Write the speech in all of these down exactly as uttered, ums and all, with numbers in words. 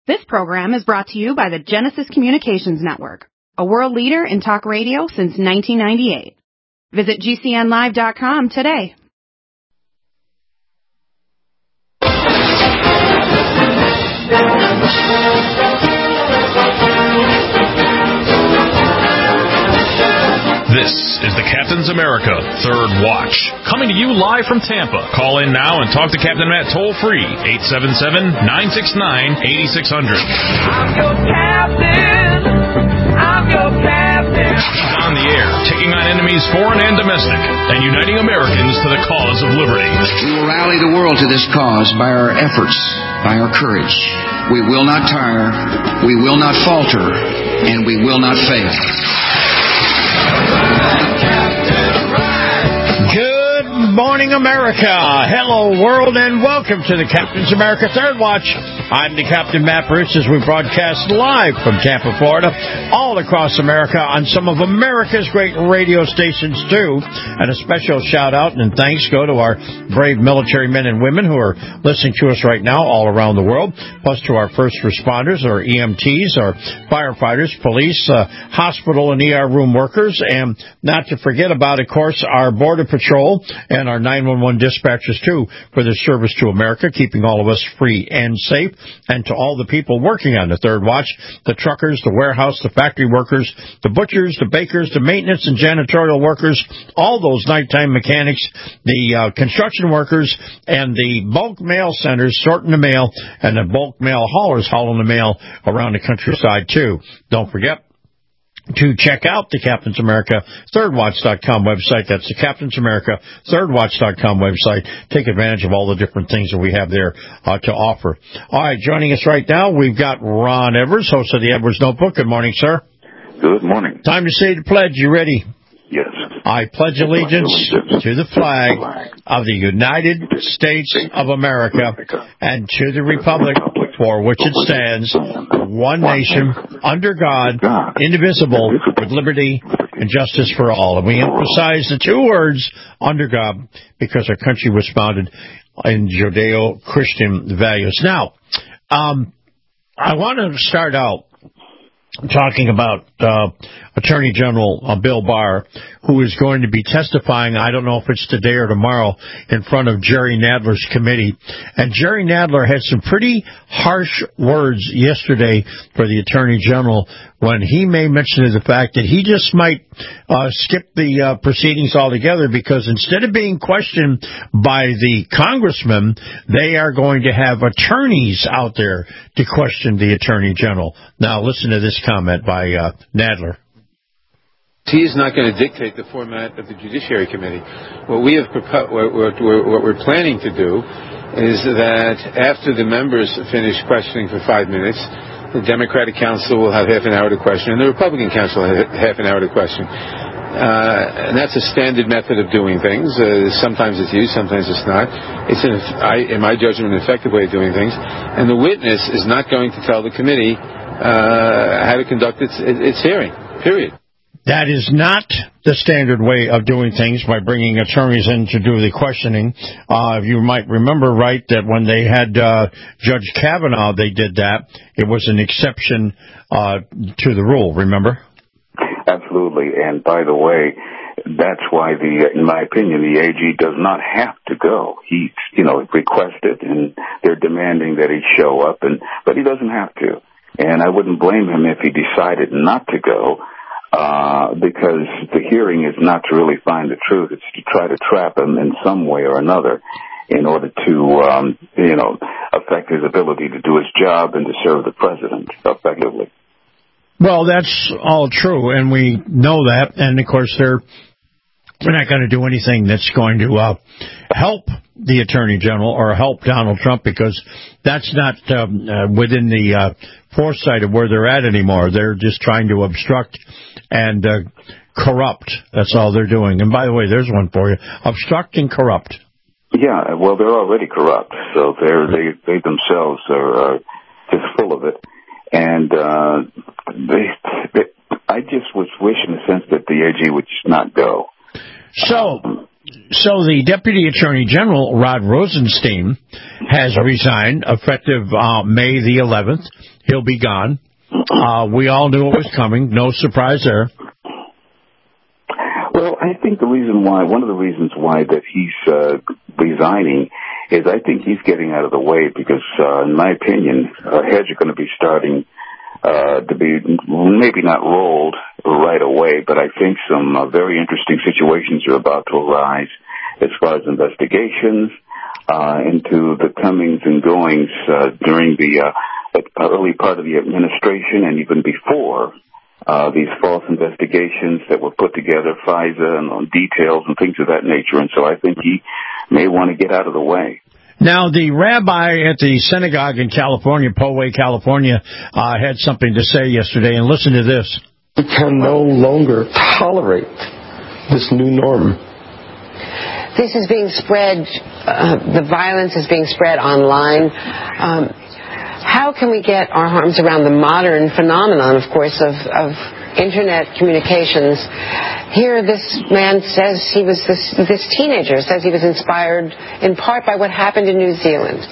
This program is brought to you by the Genesis Communications Network, a world leader in talk radio since nineteen ninety-eight. Visit G C N live dot com today. This is the Captain's America Third Watch, coming to you live from Tampa. Call in now and talk to Captain Matt toll-free, eight seven seven, nine six nine, eight six zero zero. I'm your captain. I'm your captain. He's on the air, taking on enemies foreign and domestic, and uniting Americans to the cause of liberty. We will rally the world to this cause by our efforts, by our courage. We will not tire, we will not falter, and we will not fail. Good morning, America. Hello, world, and welcome to the Captain's America Third Watch. I'm the Captain Matt Bruce as we broadcast live from Tampa, Florida, all across America on some of America's great radio stations, too. And a special shout-out and thanks go to our brave military men and women who are listening to us right now all around the world, plus to our first responders, our E M Ts, our firefighters, police, uh, hospital and E R room workers, and not to forget about, of course, our Border Patrol and our nine one one dispatchers, too, for their service to America, keeping all of us free and safe. And to all the people working on the Third Watch, the truckers, the warehouse, the factory workers, the butchers, the bakers, the maintenance and janitorial workers, all those nighttime mechanics, the uh, construction workers, and the bulk mail centers sorting the mail, and the bulk mail haulers hauling the mail around the countryside, too. Don't forget to check out the Captain's America Third Watch dot com website. That's the Captain's America Third Watch dot com website. Take advantage of all the different things that we have there uh, to offer. All right, joining us right now, we've got Ron Evers, host of the Edwards Notebook. Good morning, sir. Good morning. Time to say the pledge. You ready? Yes. I pledge allegiance to the flag of the United States of America and to the republic for which it stands, one nation, under God, indivisible, with liberty and justice for all. And we emphasize the two words, under God, because our country was founded in Judeo-Christian values. Now, um, I want to start out talking about uh, Attorney General uh, Bill Barr, who is going to be testifying, I don't know if it's today or tomorrow, in front of Jerry Nadler's committee. And Jerry Nadler had some pretty harsh words yesterday for the Attorney General when he made mention of the fact that he just might uh, skip the uh, proceedings altogether because instead of being questioned by the congressman, they are going to have attorneys out there to question the Attorney General. Now, listen to this comment by uh, Nadler. He is not going to dictate the format of the Judiciary Committee. What we have propo- what, we're, what we're planning to do is that after the members finish questioning for five minutes, the Democratic Council will have half an hour to question, and the Republican Council will have half an hour to question. Uh, and that's a standard method of doing things. Uh, sometimes it's used, sometimes it's not. It's, an, I, in my judgment, an effective way of doing things. And the witness is not going to tell the committee uh, how to conduct its, its hearing, period. That is not the standard way of doing things by bringing attorneys in to do the questioning. Uh, you might remember, right, that when they had uh, Judge Kavanaugh, they did that. It was an exception uh, to the rule, remember? Absolutely. And by the way, that's why, the, in my opinion, the A G does not have to go. He, you know, requested, and they're demanding that he show up, and but he doesn't have to. And I wouldn't blame him if he decided not to go. Uh, because the hearing is not to really find the truth. It's to try to trap him in some way or another in order to, um, you know, affect his ability to do his job and to serve the president effectively. Well, that's all true, and we know that. And, of course, they're, they're not going to do anything that's going to uh, help the Attorney General or help Donald Trump because that's not um, uh, within the uh, foresight of where they're at anymore. They're just trying to obstruct and uh, corrupt. That's all they're doing. And by the way, there's one for you. Obstruct and corrupt. Yeah, well, they're already corrupt, so they're, they they themselves are uh, just full of it. And uh, they, they, I just was wishing, in a sense, that the A G would just not go. So, so the Deputy Attorney General, Rod Rosenstein, has resigned effective uh, May the eleventh. He'll be gone. Uh, we all knew it was coming. No surprise there. Well, I think the reason why, one of the reasons why that he's uh, resigning is I think he's getting out of the way because, uh, in my opinion, uh, heads are going to be starting uh, to be maybe not rolled right away, but I think some uh, very interesting situations are about to arise as far as investigations uh, into the comings and goings uh, during the uh, early part of the administration and even before. Uh, these false investigations that were put together, FISA, and on details and things of that nature. And so I think he may want to get out of the way. Now, the rabbi at the synagogue in California, Poway, California, uh, had something to say yesterday, and listen to this. We can no longer tolerate this new norm. This is being spread, uh, the violence is being spread online. Um, How can we get our arms around the modern phenomenon, of course, of, of Internet communications? Here, this man says he was, this, this teenager says he was inspired in part by what happened in New Zealand.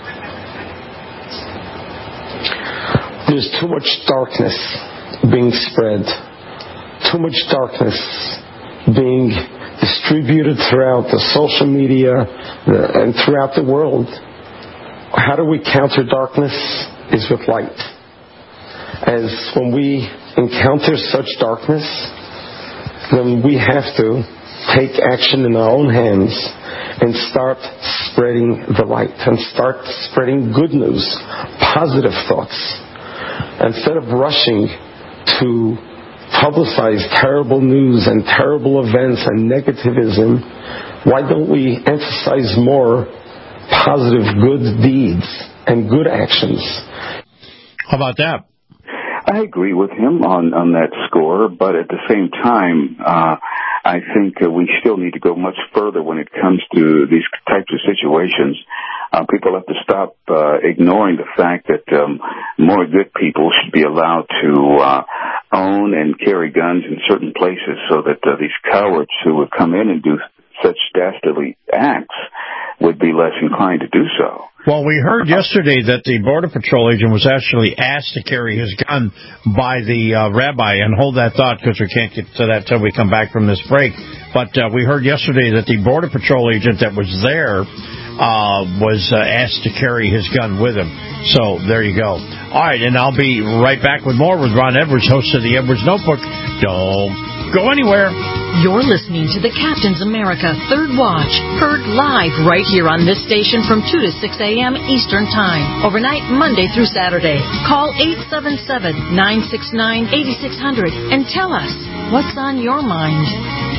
There's too much darkness being spread, too much darkness being distributed throughout the social media and throughout the world. How do we counter darkness? Is with light. As when we encounter such darkness, then we have to take action in our own hands and start spreading the light and start spreading good news, positive thoughts. Instead of rushing to publicize terrible news and terrible events and negativism, why don't we emphasize more positive good deeds and good actions? How about that? I agree with him on, on that score, but at the same time, uh, I think uh, we still need to go much further when it comes to these types of situations. Uh, people have to stop uh, ignoring the fact that um, more good people should be allowed to uh, own and carry guns in certain places so that uh, these cowards who would come in and do such dastardly acts would be less inclined to do so. Well, we heard yesterday that the Border Patrol agent was actually asked to carry his gun by the uh, rabbi, and hold that thought because we can't get to that till we come back from this break. But uh, we heard yesterday that the Border Patrol agent that was there uh, was uh, asked to carry his gun with him. So there you go. All right, and I'll be right back with more with Ron Edwards, host of the Edwards Notebook. Don't go anywhere. You're listening to the Captain's America Third Watch, heard live right here on this station from two to six a.m. Eastern Time, overnight Monday through Saturday. Call eight seven seven, nine six nine, eight six zero zero and tell us what's on your mind.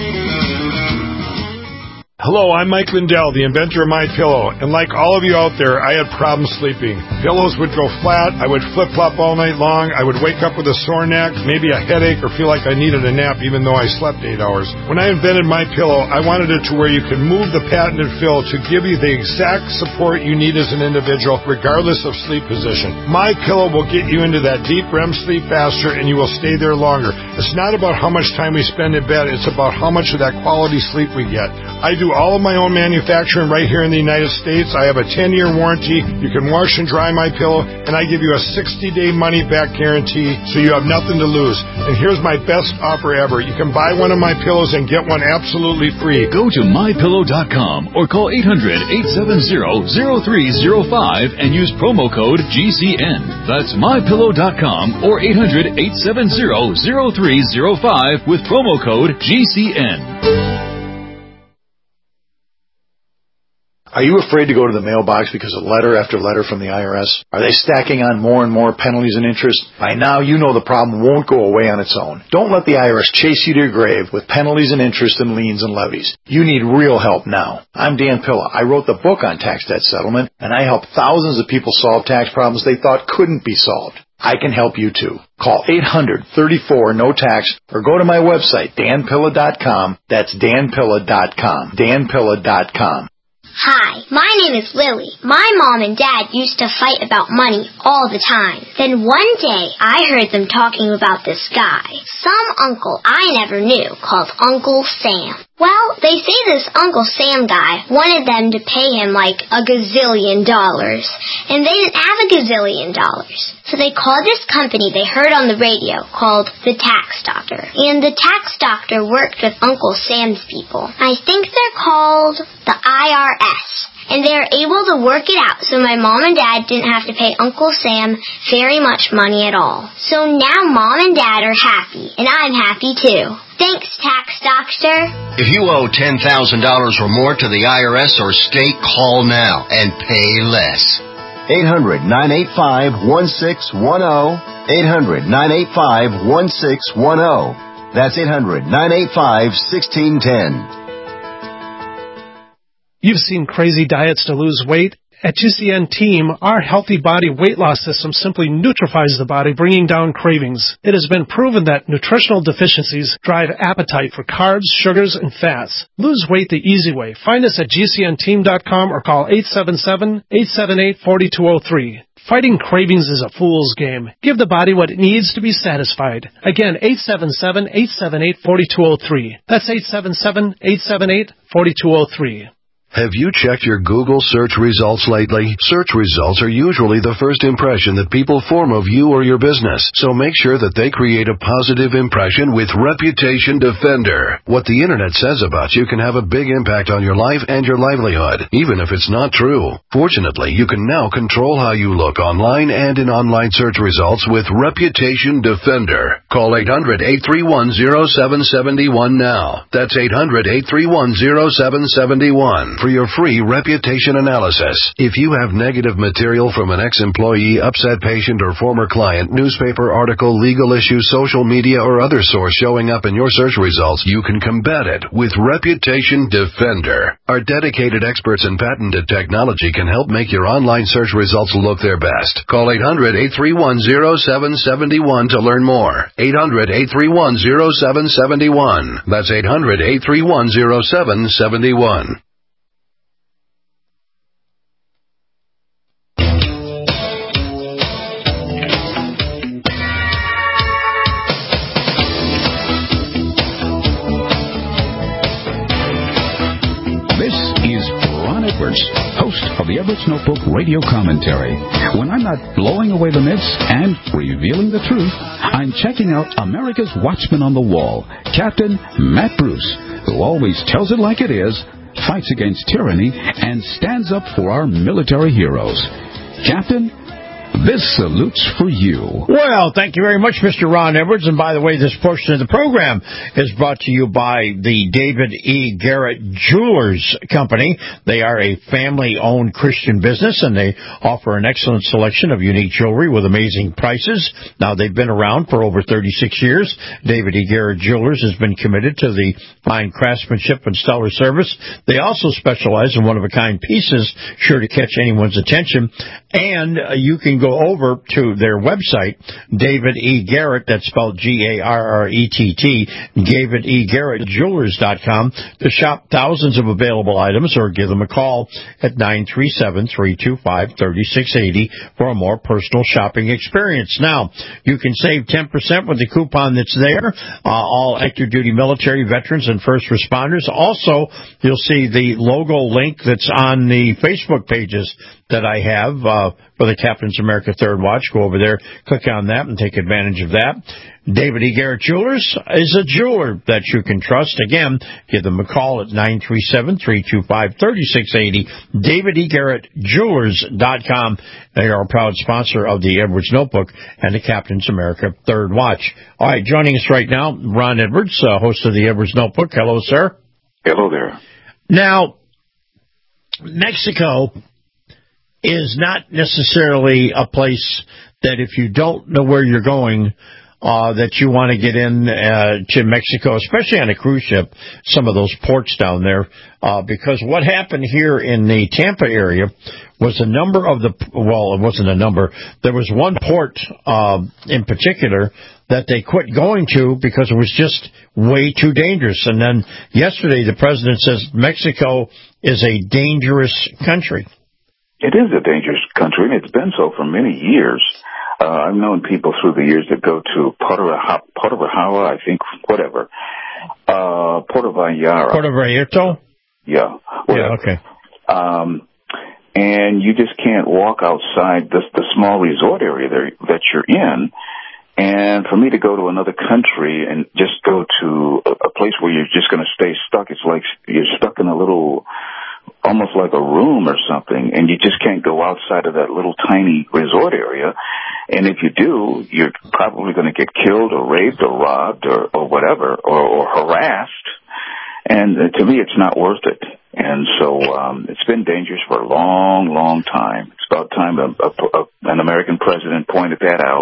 Hello, I'm Mike Lindell, the inventor of MyPillow, and like all of you out there, I had problems sleeping. Pillows would go flat, I would flip-flop all night long, I would wake up with a sore neck, maybe a headache, or feel like I needed a nap even though I slept eight hours. When I invented MyPillow, I wanted it to where you could move the patented fill to give you the exact support you need as an individual, regardless of sleep position. MyPillow will get you into that deep R E M sleep faster, and you will stay there longer. It's not about how much time we spend in bed, it's about how much of that quality sleep we get. I do all of my own manufacturing right here in the United States. I have a ten-year warranty. You can wash and dry my pillow, and I give you a sixty-day money-back guarantee, so you have nothing to lose. And here's my best offer ever. You can buy one of my pillows and get one absolutely free. Go to my pillow dot com or call eight hundred, eight seven zero, zero three zero five and use promo code G C N. That's my pillow dot com or eight hundred, eight seven zero, zero three zero five with promo code G C N. Are you afraid to go to the mailbox because of letter after letter from the I R S? Are they stacking on more and more penalties and interest? By now, you know the problem won't go away on its own. Don't let the I R S chase you to your grave with penalties and interest and liens and levies. You need real help now. I'm Dan Pilla. I wrote the book on tax debt settlement, and I help thousands of people solve tax problems they thought couldn't be solved. I can help you too. Call eight hundred, thirty-four, no tax or go to my website, dan pilla dot com. That's dan pilla dot com. dan pilla dot com. Hi, my name is Lily. My mom and dad used to fight about money all the time. Then one day, I heard them talking about this guy, some uncle I never knew, called Uncle Sam. Well, they say this Uncle Sam guy wanted them to pay him like a gazillion dollars, and they didn't have a gazillion dollars. So they called this company they heard on the radio called the Tax Doctor. And the Tax Doctor worked with Uncle Sam's people. I think they're called the I R S. And they were able to work it out so my mom and dad didn't have to pay Uncle Sam very much money at all. So now mom and dad are happy, and I'm happy too. Thanks, Tax Doctor. If you owe ten thousand dollars or more to the I R S or state, call now and pay less. eight hundred, nine eight five, one six one zero. eight hundred, nine eight five, one six one zero. That's eight hundred, nine eight five, one six one zero. You've seen crazy diets to lose weight. At G C N Team, our healthy body weight loss system simply neutralizes the body, bringing down cravings. It has been proven that nutritional deficiencies drive appetite for carbs, sugars, and fats. Lose weight the easy way. Find us at G C N team dot com or call eight seven seven, eight seven eight, four two zero three. Fighting cravings is a fool's game. Give the body what it needs to be satisfied. Again, eight seven seven, eight seven eight, four two zero three. That's eight seven seven, eight seven eight, four two zero three. Have you checked your Google search results lately? Search results are usually the first impression that people form of you or your business, so make sure that they create a positive impression with Reputation Defender. What the Internet says about you can have a big impact on your life and your livelihood, even if it's not true. Fortunately, you can now control how you look online and in online search results with Reputation Defender. Call eight hundred, eight three one, zero seven seven one now. That's eight hundred, eight three one, zero seven seven one. For your free reputation analysis. If you have negative material from an ex-employee, upset patient, or former client, newspaper article, legal issue, social media, or other source showing up in your search results, you can combat it with Reputation Defender. Our dedicated experts in patented technology can help make your online search results look their best. Call eight hundred, eight three one, zero seven seven one to learn more. eight hundred, eight three one, zero seven seven one. That's eight hundred, eight three one, zero seven seven one. Host of the Everett's Notebook radio commentary. When I'm not blowing away the myths and revealing the truth, I'm checking out America's Watchman on the Wall, Captain Matt Bruce, who always tells it like it is, fights against tyranny, and stands up for our military heroes. Captain, this salute's for you. Well, thank you very much, Mister Ron Edwards. And by the way, this portion of the program is brought to you by the David E. Garrett Jewelers Company. They are a family-owned Christian business, and they offer an excellent selection of unique jewelry with amazing prices. Now, they've been around for over thirty-six years. David E. Garrett Jewelers has been committed to the fine craftsmanship and stellar service. They also specialize in one-of-a-kind pieces, sure to catch anyone's attention. And uh, you can go over to their website, David E. Garrett, that's spelled G A R R E T T, David E. Garrett Jewelers dot com, to shop thousands of available items, or give them a call at nine three seven, three two five, three six eight zero for a more personal shopping experience. Now, you can save ten percent with the coupon that's there. Uh, all active duty military, veterans, and first responders. Also, you'll see the logo link that's on the Facebook pages that I have uh, for the Captain's America Third Watch. Go over there, click on that, and take advantage of that. David E. Garrett Jewelers is a jeweler that you can trust. Again, give them a call at nine three seven, three two five, three six eight zero, David E. Garrett Jewelers dot com. They are a proud sponsor of the Edwards Notebook and the Captain's America Third Watch. All right, joining us right now, Ron Edwards, uh, host of the Edwards Notebook. Hello, sir. Hello there. Now, Mexico is not necessarily a place that if you don't know where you're going, uh, that you want to get in uh, to Mexico, especially on a cruise ship, some of those ports down there, uh, because what happened here in the Tampa area was a number of the, well, it wasn't a number, there was one port uh, in particular that they quit going to because it was just way too dangerous. And then yesterday the president says Mexico is a dangerous country. It is a dangerous country, and it's been so for many years. Uh, I've known people through the years that go to Puerto Vallarta, I think, whatever. Uh, Puerto Vallarta. Puerto Vallarta? Yeah. Whatever. Yeah, okay. Um, and you just can't walk outside the, the small resort area there, that you're in. And for me to go to another country and just go to a, a place where you're just going to stay stuck, it's like you're stuck in a little, almost like a room or something, and you just can't go outside of that little tiny resort area. And if you do, you're probably going to get killed or raped or robbed or, or whatever, or, or harassed. And uh, to me, it's not worth it. And so um, it's been dangerous for a long, long time. It's about time a, a, a, an American president pointed that out.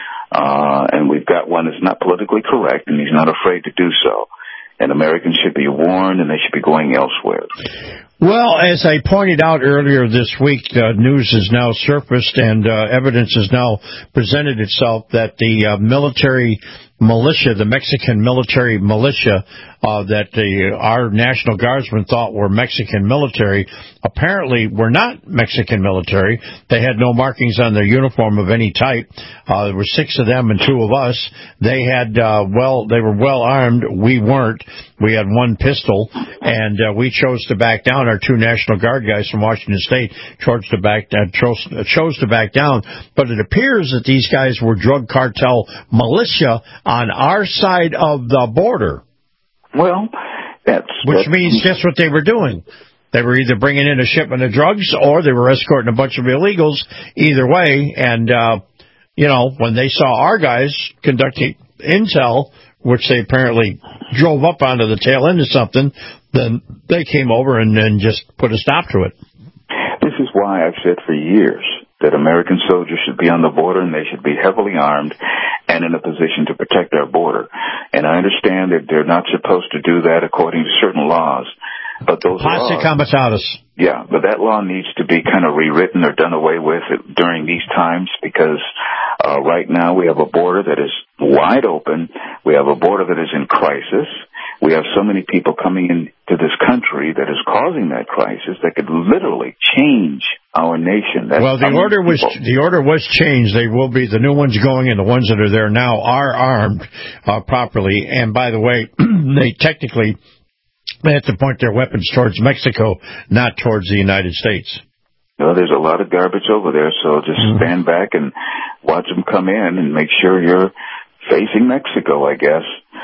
Uh, and we've got one that's not politically correct, and he's not afraid to do so. And Americans should be warned, and they should be going elsewhere. Well, as I pointed out earlier this week, uh, news has now surfaced and uh, evidence has now presented itself that the uh, military militia, the Mexican military militia, uh, that the, our National Guardsmen thought were Mexican military, apparently were not Mexican military. They had no markings on their uniform of any type. Uh, there were six of them and two of us. They had, uh, well, they were well armed. We weren't. We had one pistol, and uh, we chose to back down. Our two National Guard guys from Washington State chose to back, uh, chose, uh, chose to back down. But it appears that these guys were drug cartel militia on our side of the border. Well, that's... Which that's, means guess what they were doing? They were either bringing in a shipment of drugs or they were escorting a bunch of illegals. Either way, and, uh, you know, when they saw our guys conducting intel, which they apparently drove up onto the tail end of something, then they came over and, and just put a stop to it. This is why I've said for years that American soldiers should be on the border and they should be heavily armed and in a position to protect our border. And I understand that they're not supposed to do that according to certain laws. But those Posse laws, comitatus. Yeah, but that law needs to be kind of rewritten or done away with during these times because uh, right now we have a border that is wide open. We have a border that is in crisis. We have so many people coming into this country that is causing that crisis that could literally change our nation. That's well, the order was the order was changed. They will be the new ones going, and the ones that are there now are armed uh, properly. And by the way, they technically they have to point their weapons towards Mexico, not towards the United States. Well, there's a lot of garbage over there, so just mm-hmm. stand back and watch them come in and make sure you're facing Mexico, I guess.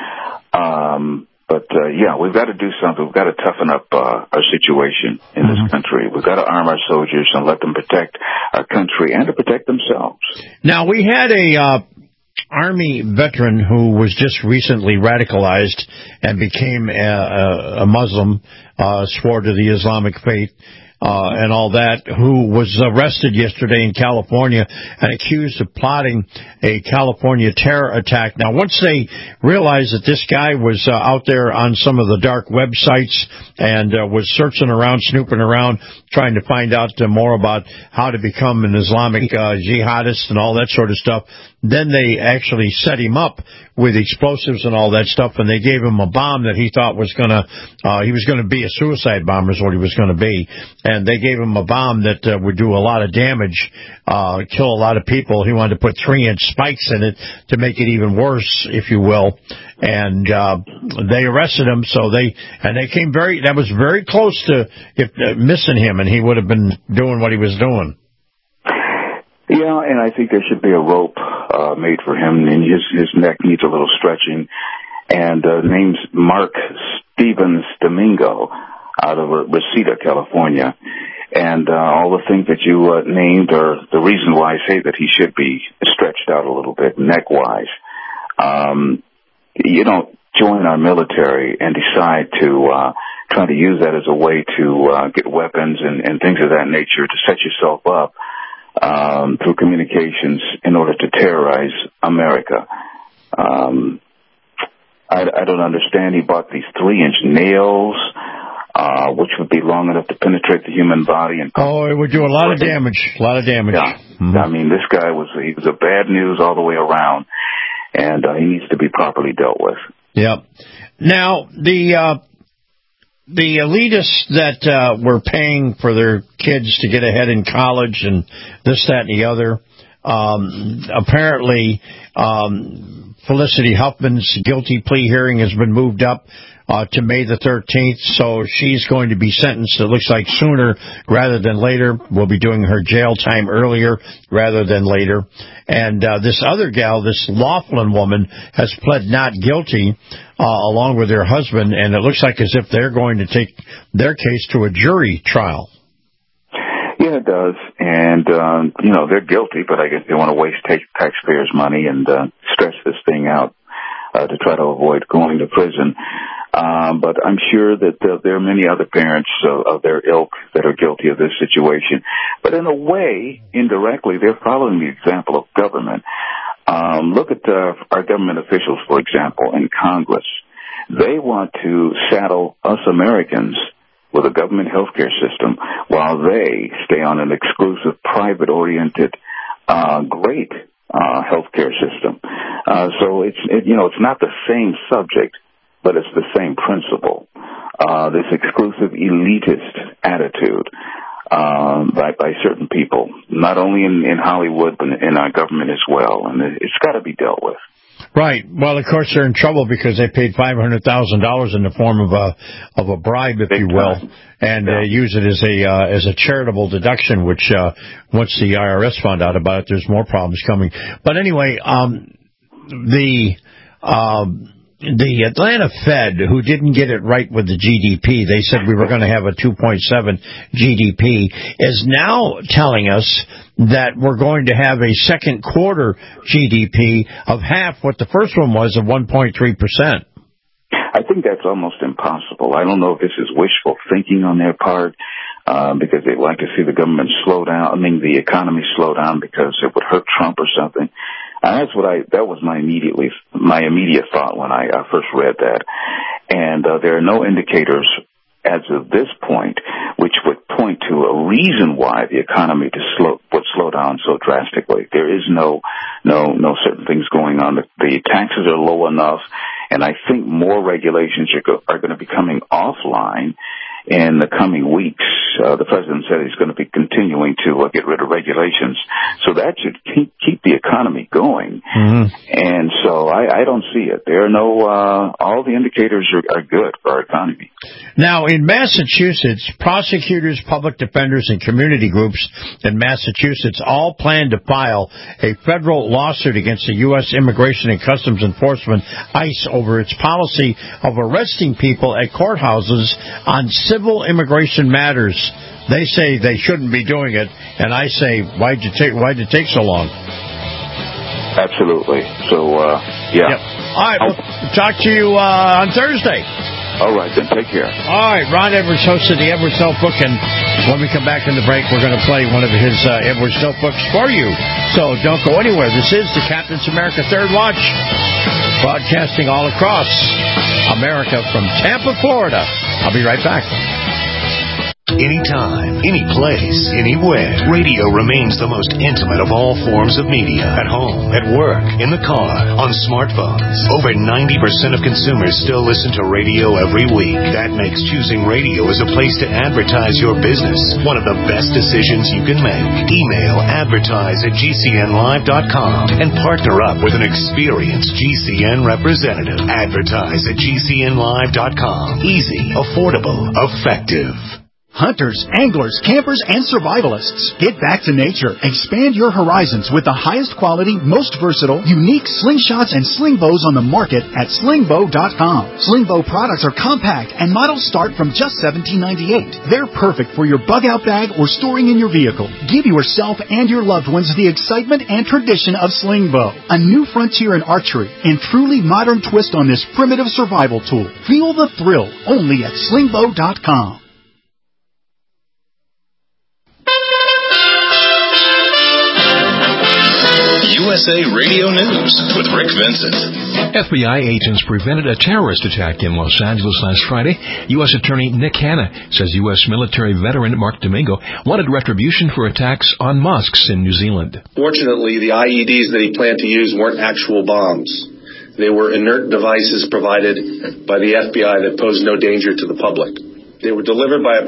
Um, but, uh, yeah, we've got to do something. We've got to toughen up uh, our situation in mm-hmm. this country. We've got to arm our soldiers and let them protect our country and to protect themselves. Now, we had a... Uh Army veteran who was just recently radicalized and became a, a Muslim, uh, swore to the Islamic faith, uh, and all that, who was arrested yesterday in California and accused of plotting a California terror attack. Now, once they realized that this guy was uh, out there on some of the dark websites and uh, was searching around, snooping around, trying to find out uh, more about how to become an Islamic uh, jihadist and all that sort of stuff, then they actually set him up with explosives and all that stuff, and they gave him a bomb that he thought was going to, uh, he was going to be a suicide bomber is what he was going to be. And they gave him a bomb that uh, would do a lot of damage, uh, kill a lot of people. He wanted to put three-inch spikes in it to make it even worse, if you will. And uh, they arrested him, so they, and they came very, that was very close to if, uh, missing him, and he would have been doing what he was doing. Yeah, and I think there should be a rope uh, made for him, and his his neck needs a little stretching. And uh, name's Mark Stevens Domingo out of Reseda, California. And uh, all the things that you uh, named are the reason why I say that he should be stretched out a little bit neck-wise. Um, you don't join our military and decide to uh, try to use that as a way to uh, get weapons and, and things of that nature to set yourself up Um, through communications in order to terrorize America. Um, I, I don't understand. He bought these three-inch nails, uh, which would be long enough to penetrate the human body. And oh, it would do a lot of damage. A lot of damage. Yeah. Mm-hmm. I mean, this guy was he was a bad news all the way around, and uh, he needs to be properly dealt with. Yep. Now, the uh, the elitists that uh, were paying for their kids to get ahead in college and this, that, and the other, um, apparently um, Felicity Huffman's guilty plea hearing has been moved up uh, to May the thirteenth, so she's going to be sentenced, it looks like, sooner rather than later. We'll be doing her jail time earlier rather than later. And uh, this other gal, this Laughlin woman, has pled not guilty uh, along with her husband, and it looks like as if they're going to take their case to a jury trial. Yeah, it does. And, um, you know, they're guilty, but I guess they want to waste ta- taxpayers' money and uh, stretch this thing out uh, to try to avoid going to prison. Um, but I'm sure that uh, there are many other parents uh, of their ilk that are guilty of this situation. But in a way, indirectly, they're following the example of government. Um, look at uh, our government officials, for example, in Congress. They want to saddle us Americans with a government healthcare system while they stay on an exclusive, private-oriented, uh, great uh, healthcare system. Uh, so it's, it, you know, it's not the same subject, but it's the same principle. Uh, this exclusive elitist attitude um, by, by certain people, not only in, in Hollywood, but in our government as well. And it's got to be dealt with. Right. Well, of course, they're in trouble because they paid five hundred thousand dollars in the form of a of a bribe, if Big you will, time. and yeah. uh, use it as a uh, as a charitable deduction. Which uh, once the I R S found out about it, there's more problems coming. But anyway, um, the. Um, The Atlanta Fed, who didn't get it right with the G D P, they said we were going to have a two point seven G D P, is now telling us that we're going to have a second quarter G D P of half what the first one was of one point three percent. I think that's almost impossible. I don't know if this is wishful thinking on their part, uh, because they'd like to see the government slow down, I mean the economy slow down because it would hurt Trump or something. And that's what I, that was my immediately, my immediate thought when I uh, first read that. And, uh, there are no indicators as of this point which would point to a reason why the economy to slow, would slow down so drastically. There is no, no, no certain things going on. The, the taxes are low enough, and I think more regulations are, go, are going to be coming offline in the coming weeks. Uh, the president said he's going to be continuing to uh, get rid of regulations. So that should keep, keep the economy going. Mm-hmm. And so I, I don't see it. There are no, uh, all the indicators are, are good for our economy. Now, in Massachusetts, prosecutors, public defenders, and community groups in Massachusetts all plan to file a federal lawsuit against the U S Immigration and Customs Enforcement, ICE, over its policy of arresting people at courthouses on civil immigration matters. They say they shouldn't be doing it, and I say, why'd you take, why'd it take so long? Absolutely. So, uh, yeah. Yep. All right, we'll talk to you uh, on Thursday. All right, then take care. All right, Ron Edwards hosted the Edwards Notebook, and when we come back in the break, we're going to play one of his uh, Edwards Notebooks for you. So don't go anywhere. This is the Captain's America Third Watch, broadcasting all across America from Tampa, Florida. I'll be right back. Anytime, any place, anywhere. Radio remains the most intimate of all forms of media. At home, at work, in the car, on smartphones. Over ninety percent of consumers still listen to radio every week. That makes choosing radio as a place to advertise your business one of the best decisions you can make. Email advertise at G C N live dot com and partner up with an experienced G C N representative. Advertise at G C N live dot com. Easy, affordable, effective. Hunters, anglers, campers, and survivalists. Get back to nature. Expand your horizons with the highest quality, most versatile, unique slingshots and sling bows on the market at sling bow dot com. Sling bow products are compact and models start from just seventeen ninety-eight. They're perfect for your bug out bag or storing in your vehicle. Give yourself and your loved ones the excitement and tradition of sling bow. A new frontier in archery and truly modern twist on this primitive survival tool. Feel the thrill only at sling bow dot com. U S A Radio News with Rick Vincent. F B I agents prevented a terrorist attack in Los Angeles last Friday. U S Attorney Nick Hanna says U S military veteran Mark Domingo wanted retribution for attacks on mosques in New Zealand. Fortunately, the I E Ds that he planned to use weren't actual bombs. They were inert devices provided by the F B I that posed no danger to the public. They were delivered by a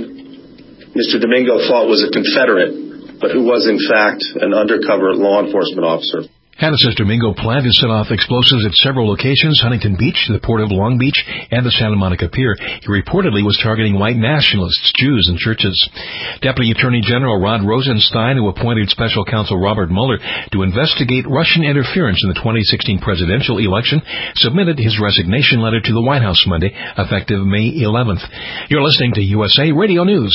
person Mister Domingo thought was a Confederate, but who was, in fact, an undercover law enforcement officer. Hannah says Domingo planned to set off explosives at several locations, Huntington Beach, the Port of Long Beach, and the Santa Monica Pier. He reportedly was targeting white nationalists, Jews, and churches. Deputy Attorney General Rod Rosenstein, who appointed Special Counsel Robert Mueller to investigate Russian interference in the twenty sixteen presidential election, submitted his resignation letter to the White House Monday, effective May eleventh. You're listening to U S A Radio News.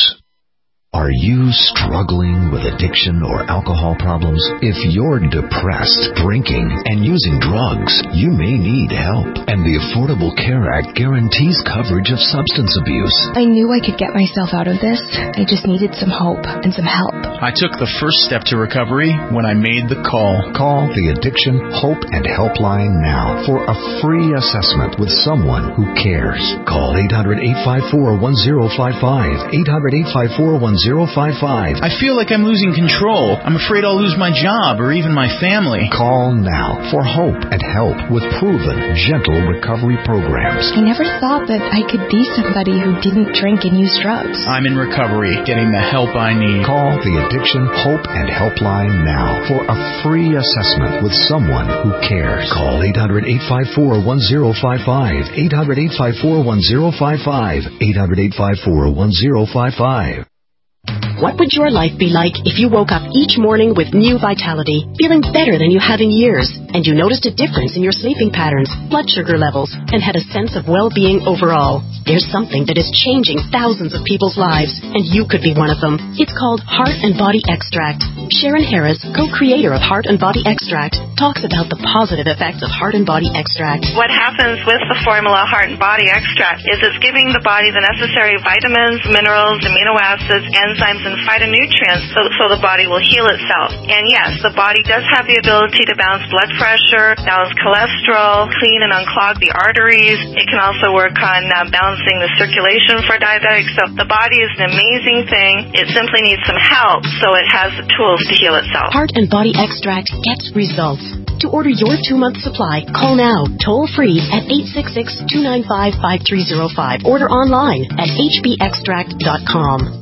Are you struggling with addiction or alcohol problems? If you're depressed, drinking, and using drugs, you may need help. And the Affordable Care Act guarantees coverage of substance abuse. I knew I could get myself out of this. I just needed some hope and some help. I took the first step to recovery when I made the call. Call the Addiction Hope and Helpline now for a free assessment with someone who cares. Call eight hundred, eight five four, one zero five five, eight hundred, eight five four, one zero five five. I feel like I'm losing control. I'm afraid I'll lose my job or even my family. Call now for hope and help with proven, gentle recovery programs. I never thought that I could be somebody who didn't drink and use drugs. I'm in recovery, getting the help I need. Call the Addiction Hope and Helpline now for a free assessment with someone who cares. Call eight hundred, eight five four, one zero five five, eight hundred, eight five four, one zero five five, eight hundred, eight five four, one zero five five. What would your life be like if you woke up each morning with new vitality, feeling better than you have in years, and you noticed a difference in your sleeping patterns, blood sugar levels, and had a sense of well-being overall? There's something that is changing thousands of people's lives, and you could be one of them. It's called Heart and Body Extract. Sharon Harris, co-creator of Heart and Body Extract, talks about the positive effects of Heart and Body Extract. What happens with the formula Heart and Body Extract is it's giving the body the necessary vitamins, minerals, amino acids, enzymes, and phytonutrients so, so the body will heal itself. And yes, the body does have the ability to balance blood pressure, balance cholesterol, clean and unclog the arteries. It can also work on uh, balancing the circulation for diabetics. So the body is an amazing thing. It simply needs some help so it has the tools to heal itself. Heart and Body Extract gets results. To order your two-month supply, call now, toll-free at eight six six, two nine five, five three zero five. Order online at h b extract dot com.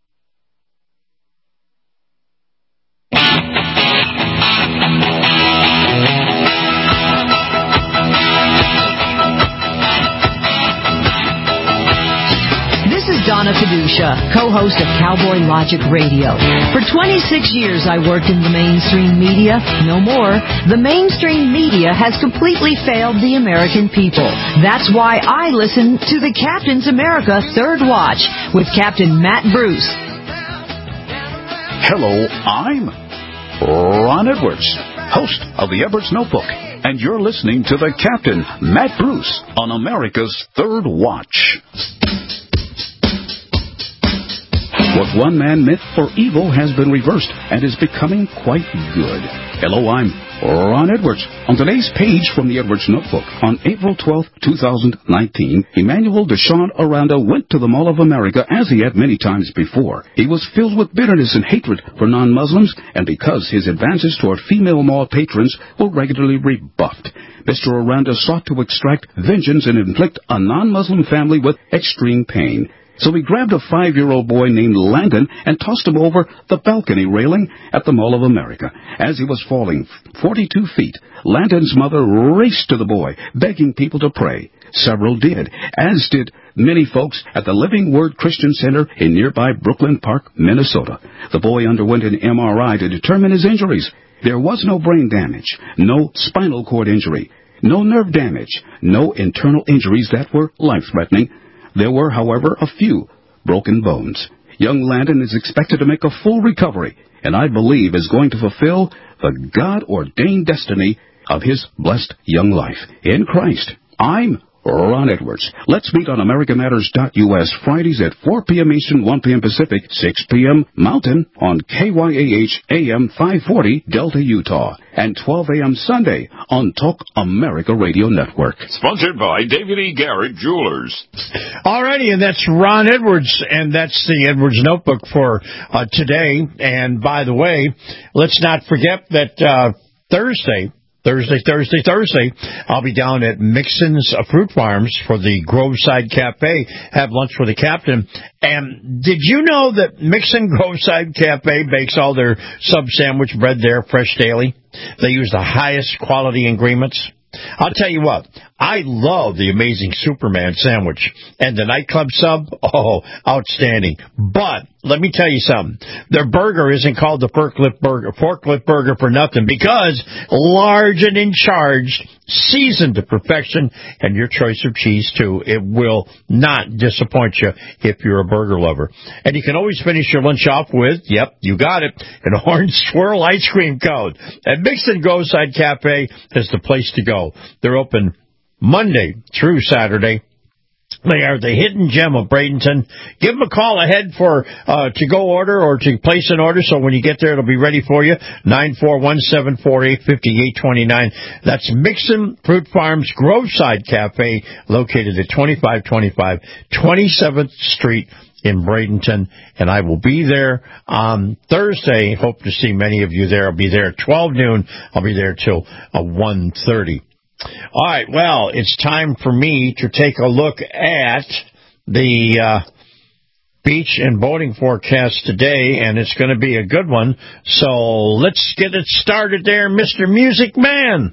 Donna Fiducia, co-host of Cowboy Logic Radio. For twenty-six years, I worked in the mainstream media. No more. The mainstream media has completely failed the American people. That's why I listen to the Captain's America Third Watch with Captain Matt Bruce. Hello, I'm Ron Edwards, host of the Edwards Notebook, and you're listening to the Captain Matt Bruce on America's Third Watch. What one man meant for evil has been reversed and is becoming quite good. Hello, I'm Ron Edwards. On today's page from the Edwards Notebook, on April twelfth, two thousand nineteen, Emmanuel Deshawn Aranda went to the Mall of America as he had many times before. He was filled with bitterness and hatred for non-Muslims, and because his advances toward female mall patrons were regularly rebuffed. Mister Aranda sought to extract vengeance and inflict a non-Muslim family with extreme pain. So he grabbed a five-year-old boy named Landon and tossed him over the balcony railing at the Mall of America. As he was falling forty-two feet, Landon's mother raced to the boy, begging people to pray. Several did, as did many folks at the Living Word Christian Center in nearby Brooklyn Park, Minnesota. The boy underwent an M R I to determine his injuries. There was no brain damage, no spinal cord injury, no nerve damage, no internal injuries that were life-threatening. There were, however, a few broken bones. Young Landon is expected to make a full recovery, and I believe is going to fulfill the God-ordained destiny of his blessed young life. In Christ, I'm Ron Edwards. Let's meet on America Matters dot U S Fridays at four p.m. Eastern, one p.m. Pacific, six p.m. Mountain on K Y A H A M five forty, Delta, Utah, and twelve a.m. Sunday on Talk America Radio Network. Sponsored by David E. Garrett Jewelers. Alrighty, and that's Ron Edwards, and that's the Edwards Notebook for uh, today. And by the way, let's not forget that uh, Thursday, Thursday, Thursday, Thursday, I'll be down at Mixon's Fruit Farms for the Groveside Cafe, have lunch with the captain. And did you know that Mixon Groveside Cafe bakes all their sub-sandwich bread there fresh daily? They use the highest quality ingredients. I'll tell you what, I love the amazing Superman sandwich. And the nightclub sub, oh, outstanding. But let me tell you something. Their burger isn't called the forklift burger, forklift burger for nothing, because large and in charge, seasoned to perfection, and your choice of cheese, too. It will not disappoint you if you're a burger lover. And you can always finish your lunch off with, yep, you got it, an orange swirl ice cream cone. And Mixon Groveside Cafe is the place to go. They're open Monday through Saturday. They are the hidden gem of Bradenton. Give them a call ahead for uh, to-go order or to place an order, so when you get there, it'll be ready for you. nine four one, seven four eight, five eight two nine. That's Mixon Fruit Farms Groveside Cafe, located at twenty-five twenty-five twenty-seventh Street in Bradenton, and I will be there on Thursday. Hope to see many of you there. I'll be there at twelve noon. I'll be there till uh, one thirty. All right, well, it's time for me to take a look at the uh, beach and boating forecast today, and it's going to be a good one. So let's get it started there, Mister Music Man.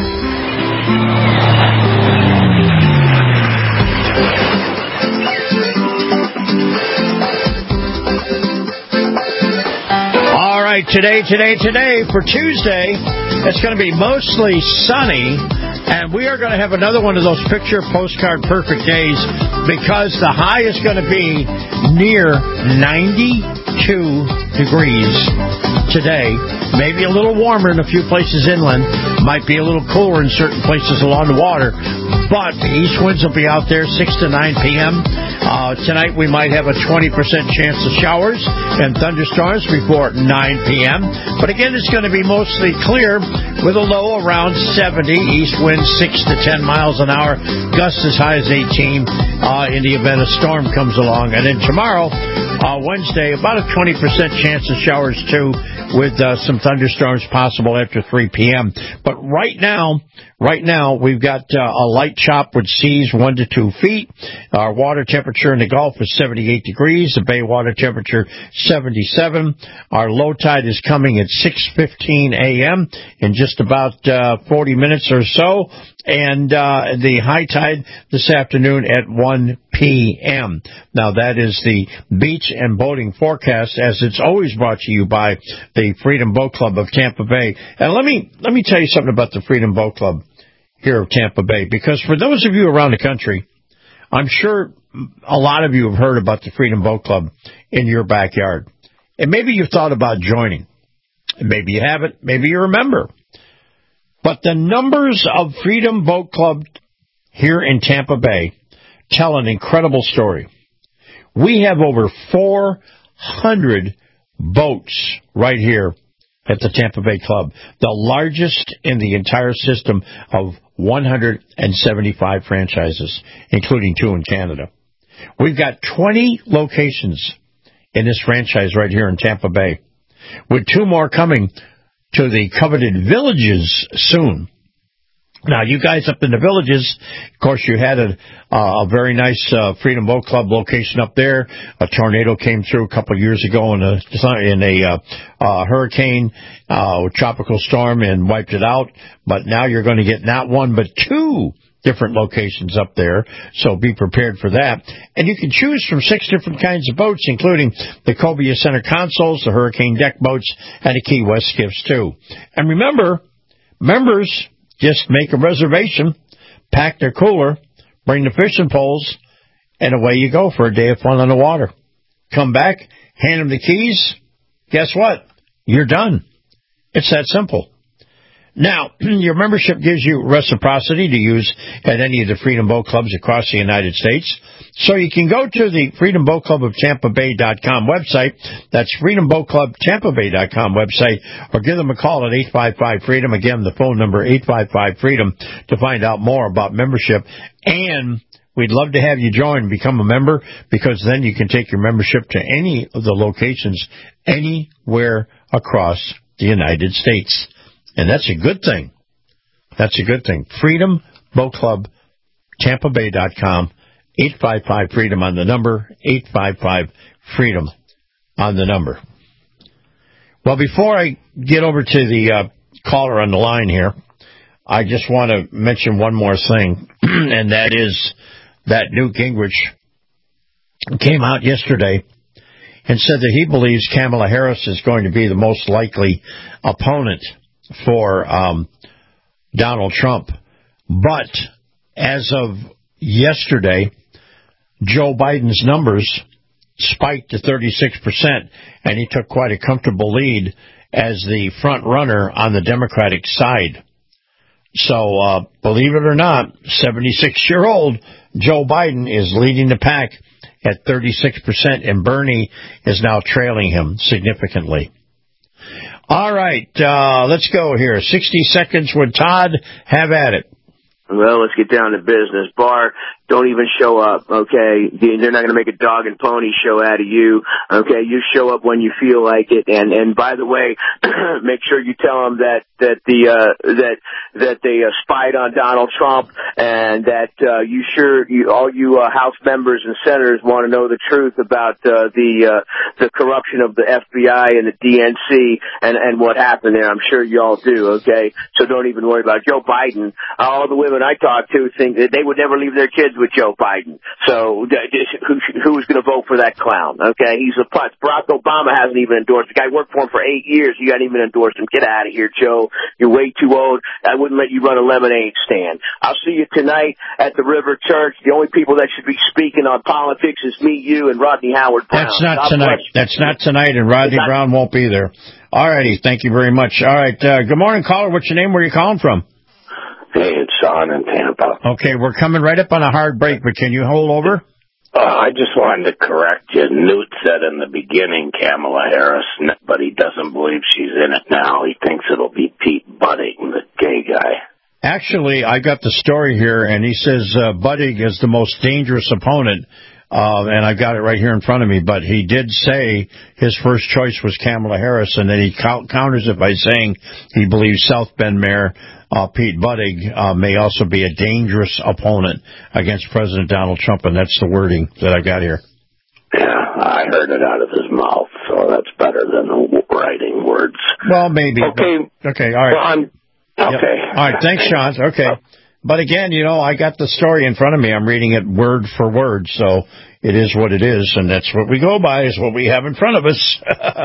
All right, today, today, today, for Tuesday, it's going to be mostly sunny. And we are going to have another one of those picture postcard perfect days, because the high is going to be near ninety-two degrees today. Maybe a little warmer in a few places inland. Might be a little cooler in certain places along the water. But the east winds will be out there six to nine p.m. Uh, tonight we might have a twenty percent chance of showers and thunderstorms before nine p.m. But again, it's going to be mostly clear with a low around seventy. East winds six to ten miles an hour. Gusts as high as eighteen uh, in the event a storm comes along. And then tomorrow, uh, Wednesday, about a twenty percent chance of showers too, with uh, some thunderstorms possible after three p.m. But right now, right now, we've got uh, a light chop with seas one to two feet. Our water temperature in the Gulf is seventy-eight degrees. The bay water temperature seventy-seven. Our low tide is coming at six fifteen a.m. in just about uh, forty minutes or so. And uh, the high tide this afternoon at one p.m. Now, that is the beach and boating forecast, as it's always brought to you by the Freedom Boat Club of Tampa Bay. And let me let me tell you something about the Freedom Boat Club here of Tampa Bay, because for those of you around the country, I'm sure a lot of you have heard about the Freedom Boat Club in your backyard. And maybe you've thought about joining. And maybe you haven't. Maybe you're a member. But the numbers of Freedom Boat Club here in Tampa Bay tell an incredible story. We have over four hundred boats right here at the Tampa Bay Club, the largest in the entire system of one hundred seventy-five franchises, including two in Canada. We've got twenty locations in this franchise right here in Tampa Bay, with two more coming to the coveted Villages soon. Now, you guys up in the Villages, of course, you had a, uh, a very nice uh, Freedom Boat Club location up there. A tornado came through a couple of years ago in a, in a uh, uh, hurricane, uh, tropical storm, and wiped it out. But now you're going to get not one but two different locations up there, so be prepared for that. And you can choose from six different kinds of boats, including the Cobia Center consoles, the Hurricane deck boats, and the Key West skiffs, too. And remember, members just make a reservation, pack their cooler, bring the fishing poles, and away you go for a day of fun on the water. Come back, hand them the keys. Guess what? You're done. It's that simple. Now, your membership gives you reciprocity to use at any of the Freedom Boat Clubs across the United States. So you can go to the Freedom Boat Club of Tampa Bay dot com website. That's Freedom Boat Club Tampa Bay dot com website. Or give them a call at eight five five freedom. Again, the phone number eight five five freedom to find out more about membership. And we'd love to have you join and become a member, because then you can take your membership to any of the locations anywhere across the United States. And that's a good thing. That's a good thing. Freedom Boat Club, Tampa Bay dot com, eight five five freedom on the number, eight five five freedom on the number. Well, before I get over to the uh, caller on the line here, I just want to mention one more thing, and that is that Newt Gingrich came out yesterday and said that he believes Kamala Harris is going to be the most likely opponent for um, Donald Trump. But as of yesterday, Joe Biden's numbers spiked to thirty-six percent, and he took quite a comfortable lead as the front runner on the Democratic side. So, uh, believe it or not, seventy-six-year-old Joe Biden is leading the pack at thirty-six percent, and Bernie is now trailing him significantly. All right, uh, let's go here. sixty seconds with Todd. Have at it. Well, let's get down to business. Barr, don't even show up, okay? They're not going to make a dog and pony show out of you, okay? You show up when you feel like it. And, and by the way, make sure you tell them that, that the, uh, that, that they uh, spied on Donald Trump, and that, uh, you sure, you, all you, uh, House members and senators want to know the truth about, uh, the, uh, the corruption of the F B I and the D N C and, and what happened there. I'm sure you all do, okay? So don't even worry about it. Joe Biden. All the women I talk to think that they would never leave their kids with Joe Biden. So who, who's going to vote for that clown? Okay, he's a putz. Barack Obama hasn't even endorsed. The guy worked for him for eight years. You haven't even endorsed him. Get out of here, Joe. You're way too old. I wouldn't let you run a lemonade stand. I'll see you tonight at the River Church. The only people that should be speaking on politics is me, you, and Rodney Howard Brown. That's not God tonight. That's not tonight, and Rodney not- Brown won't be there. All righty. Thank you very much. All right. Uh, good morning, caller. What's your name? Where are you calling from? Hey, it's Sean in Tampa. Okay, we're coming right up on a hard break, but can you hold over? Uh, I just wanted to correct you. Newt said in the beginning Kamala Harris, but he doesn't believe she's in it now. He thinks it'll be Pete Buttigieg, the gay guy. Actually, I got the story here, and he says uh, Buttigieg is the most dangerous opponent, uh, and I've got it right here in front of me, but he did say his first choice was Kamala Harris, and then he counters it by saying he believes South Bend Mayor Uh, Pete Buttigieg uh, may also be a dangerous opponent against President Donald Trump, and that's the wording that I got here. Yeah, I heard it out of his mouth, so that's better than writing words. Well, maybe. Okay. But, okay, all right. Well, I'm, okay. Yep. All right, thanks, Sean. Okay. But again, you know, I got the story in front of me. I'm reading it word for word, so it is what it is, and that's what we go by, is what we have in front of us.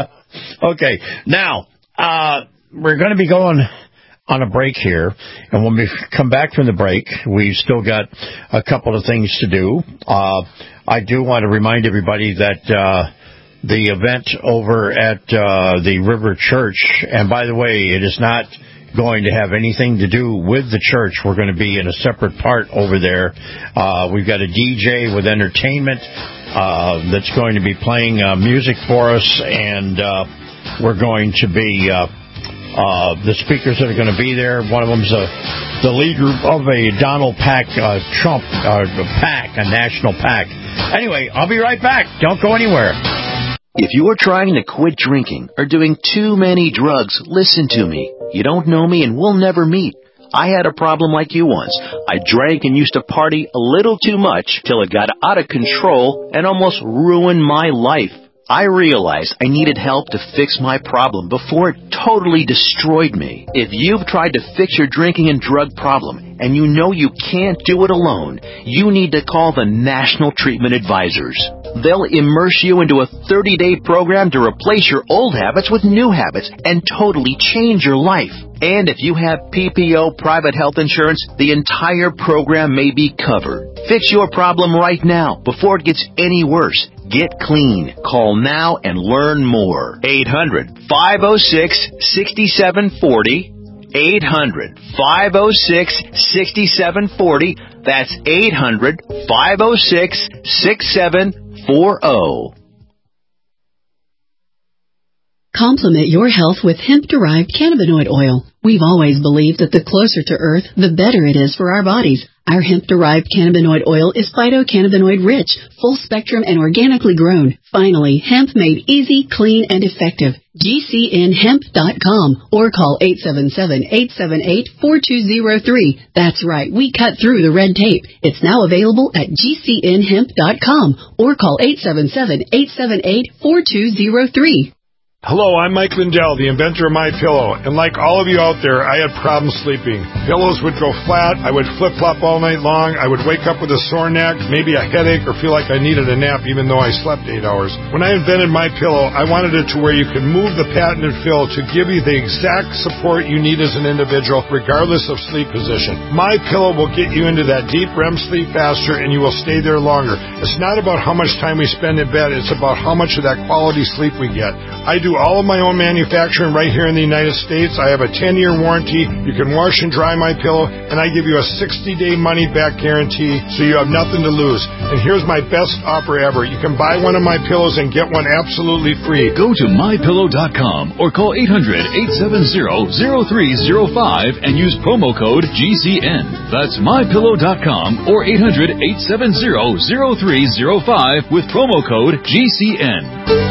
Okay. Now, uh, we're going to be going on a break here, and when we come back from the break, we've still got a couple of things to do. Uh, I do want to remind everybody that uh, the event over at uh, the River Church, and by the way, it is not going to have anything to do with the church. We're going to be in a separate part over there. Uh, we've got a D J with entertainment uh, that's going to be playing uh, music for us, and uh, we're going to be... Uh, Uh, the speakers that are going to be there, one of them's a, the leader of a Donald Pack, uh, Trump uh, PAC, a national PAC. Anyway, I'll be right back. Don't go anywhere. If you are trying to quit drinking or doing too many drugs, listen to me. You don't know me and we'll never meet. I had a problem like you once. I drank and used to party a little too much till it got out of control and almost ruined my life. I realized I needed help to fix my problem before it totally destroyed me. If you've tried to fix your drinking and drug problem and you know you can't do it alone, you need to call the National Treatment Advisors. They'll immerse you into a thirty-day program to replace your old habits with new habits and totally change your life. And if you have P P O private health insurance, the entire program may be covered. Fix your problem right now before it gets any worse. Get clean. Call now and learn more. eight hundred, five oh six, six seven four oh. eight hundred, five oh six, six seven four oh. That's eight hundred, five oh six, six seven four oh. Complement your health with hemp-derived cannabinoid oil. We've always believed that the closer to Earth, the better it is for our bodies. Our hemp-derived cannabinoid oil is phytocannabinoid-rich, full-spectrum, and organically grown. Finally, hemp made easy, clean, and effective. G C N hemp dot com or call eight seven seven, eight seven eight, four two zero three. That's right, we cut through the red tape. It's now available at G C N hemp dot com or call eight seven seven, eight seven eight, four two zero three. Hello, I'm Mike Lindell, the inventor of MyPillow, and like all of you out there, I had problems sleeping. Pillows would go flat, I would flip-flop all night long, I would wake up with a sore neck, maybe a headache, or feel like I needed a nap even though I slept eight hours. When I invented MyPillow, I wanted it to where you could move the patented fill to give you the exact support you need as an individual, regardless of sleep position. MyPillow will get you into that deep R E M sleep faster, and you will stay there longer. It's not about how much time we spend in bed, it's about how much of that quality sleep we get. I do all of my own manufacturing right here in the United States. I have a ten-year warranty. You can wash and dry my pillow, and I give you a sixty-day money-back guarantee, so you have nothing to lose. And here's my best offer ever. You can buy one of my pillows and get one absolutely free. Go to my pillow dot com or call eight hundred, eight seven zero, zero three zero five and use promo code G C N. That's my pillow dot com or eight hundred, eight seven zero, zero three zero five with promo code G C N.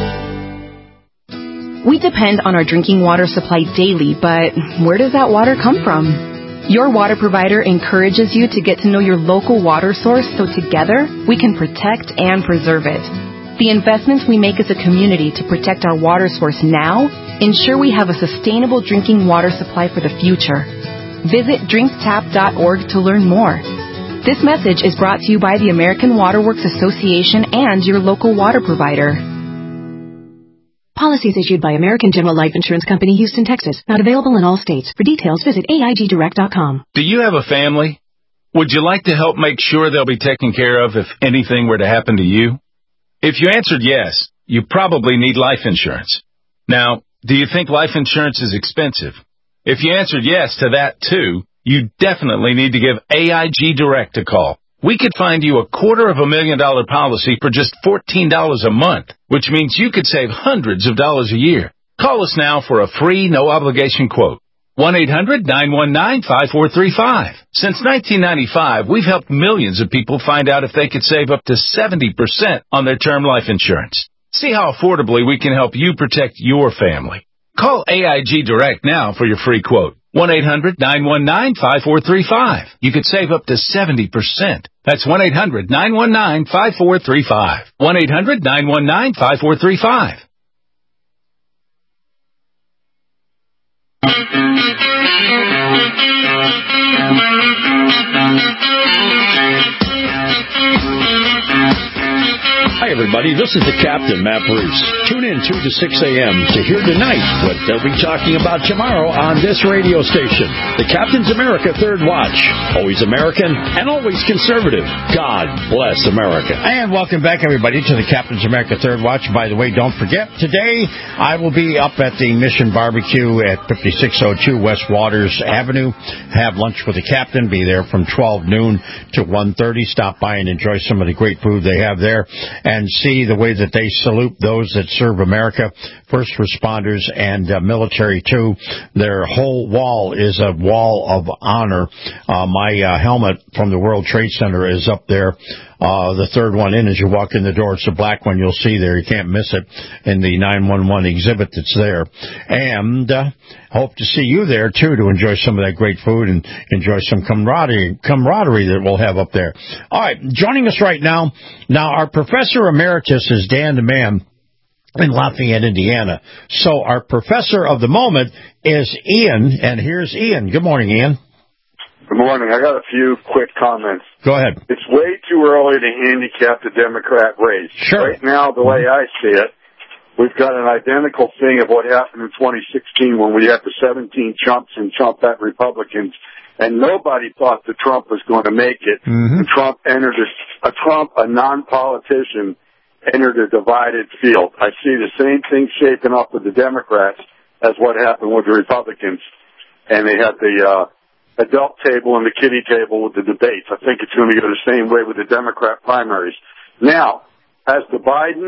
We depend on our drinking water supply daily, but where does that water come from? Your water provider encourages you to get to know your local water source so together we can protect and preserve it. The investments we make as a community to protect our water source now ensure we have a sustainable drinking water supply for the future. Visit drink tap dot org to learn more. This message is brought to you by the American Water Works Association and your local water provider. Policies issued by American General Life Insurance Company, Houston, Texas. Not available in all states. For details, visit A I G direct dot com. Do you have a family? Would you like to help make sure they'll be taken care of if anything were to happen to you? If you answered yes, you probably need life insurance. Now, do you think life insurance is expensive? If you answered yes to that too, you definitely need to give A I G Direct a call. We could find you a quarter of a million dollar policy for just fourteen dollars a month, which means you could save hundreds of dollars a year. Call us now for a free, no-obligation quote. one eight hundred, nine one nine, five four three five. Since nineteen ninety-five, we've helped millions of people find out if they could save up to seventy percent on their term life insurance. See how affordably we can help you protect your family. Call A I G Direct now for your free quote. one eight hundred, nine one nine, five four three five. You could save up to seventy percent. That's one eight hundred, nine one nine, five four three five. one eight hundred, nine one nine, five four three five. Hi, everybody. This is the Captain, Matt Bruce. Tune in two to six a.m. to hear tonight what they'll be talking about tomorrow on this radio station. The Captain's America Third Watch. Always American and always conservative. God bless America. And welcome back, everybody, to the Captain's America Third Watch. By the way, don't forget, today I will be up at the Mission Barbecue at fifty-six oh two West Waters Avenue. Have lunch with the Captain. Be there from twelve noon to one thirty. Stop by and enjoy some of the great food they have there, and see the way that they salute those that serve America, first responders and uh, military, too. Their whole wall is a wall of honor. Uh, my uh, helmet from the World Trade Center is up there. Uh, the third one in as you walk in the door. It's a black one you'll see there. You can't miss it in the nine one one exhibit that's there. And uh, hope to see you there, too, to enjoy some of that great food and enjoy some camaraderie, camaraderie that we'll have up there. All right, joining us right now, now our Professor Emeritus is Dan DeMan in Lafayette, Indiana. So our Professor of the moment is Ian, and here's Ian. Good morning, Ian. Good morning. I got a few quick comments. Go ahead. It's way too early to handicap the Democrat race. Sure. Right now, the way I see it, we've got an identical thing of what happened in twenty sixteen when we had the seventeen Trumps and Trumpette Republicans, and nobody thought that Trump was going to make it. Mm-hmm. And Trump entered a, a Trump, a non-politician, entered a divided field. I see the same thing shaping up with the Democrats as what happened with the Republicans, and they had the uh, adult table and the kiddie table with the debates. I think it's going to go the same way with the Democrat primaries. Now, as the Biden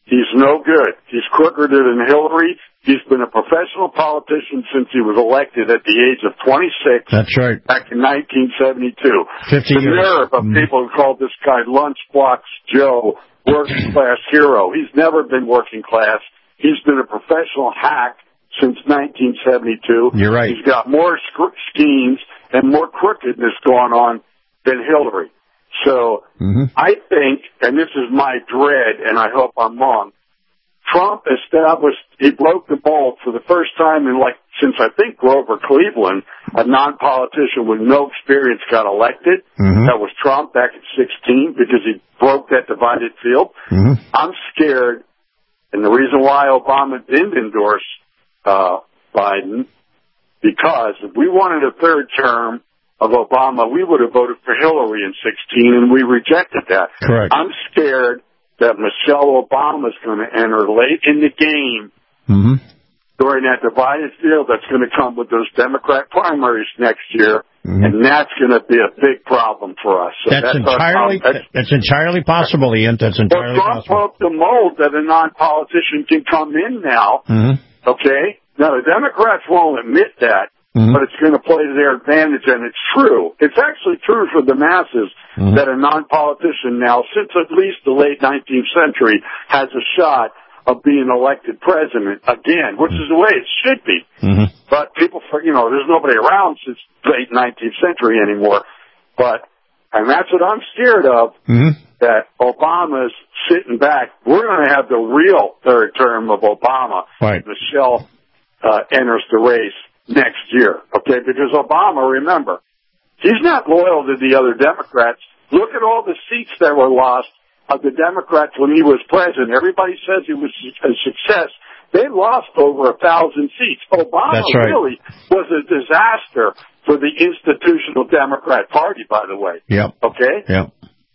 He's no good. He's crookeder than Hillary. He's been a professional politician since he was elected at the age of twenty-six. That's right. Back in nineteen seventy-two. Fifty the years. nerve of Mm. people who called this guy Lunchbox Joe, working class hero. He's never been working class. He's been a professional hack since nineteen seventy-two. You're right. He's got more sc- schemes and more crookedness going on than Hillary. So mm-hmm. I think, and this is my dread, and I hope I'm wrong, Trump established, he broke the mold for the first time in like, since I think Grover Cleveland, a non-politician with no experience got elected. Mm-hmm. That was Trump back in sixteen because he broke that divided field. Mm-hmm. I'm scared, and the reason why Obama didn't endorse uh, Biden, because if we wanted a third term of Obama, we would have voted for Hillary in sixteen, and we rejected that. Correct. I'm scared that Michelle Obama is going to enter late in the game mm-hmm. during that divided field that's going to come with those Democrat primaries next year, mm-hmm. and that's going to be a big problem for us. So that's, that's entirely our, that's, that's entirely possible, Ian. That's entirely well, Trump possible. broke the mold that a non-politician can come in now, mm-hmm. okay? Now, the Democrats won't admit that, mm-hmm. but it's going to play to their advantage, and it's true. It's actually true for the masses mm-hmm. that a non-politician now, since at least the late nineteenth century, has a shot of being elected president again, which is the way it should be. Mm-hmm. But people, you know, there's nobody around since the late nineteenth century anymore. But, and that's what I'm scared of, mm-hmm. that Obama's sitting back. We're going to have the real third term of Obama. Right. Michelle uh, enters the race next year, okay? Because Obama, remember, he's not loyal to the other Democrats. Look at all the seats that were lost of the Democrats when he was president. Everybody says he was a success. They lost over a thousand seats. Obama That's right. really was a disaster for the institutional Democrat Party, by the way. Yep. Okay? Yep.